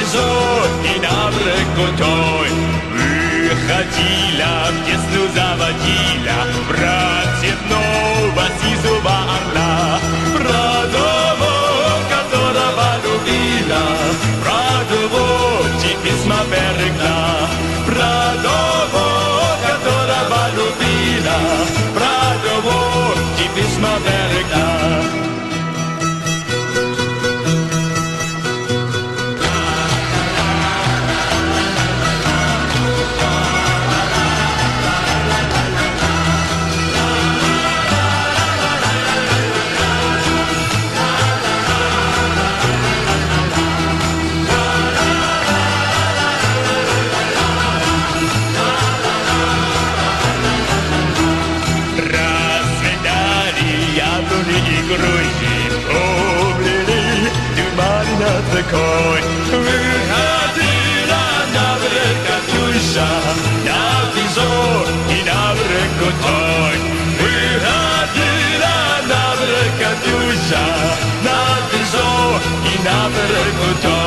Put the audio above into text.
зор и наврекотой. Выходила, песню заводила братьев Нова Сизова Орла. Про того, которого любила, про того, чьи письма берегла. Про того, которого любила, про того, чьи письма берегла. Такой выходила на берег Катюша, на визор и на рекотой. Выходила на берег Катюша, на визор и на рекотой.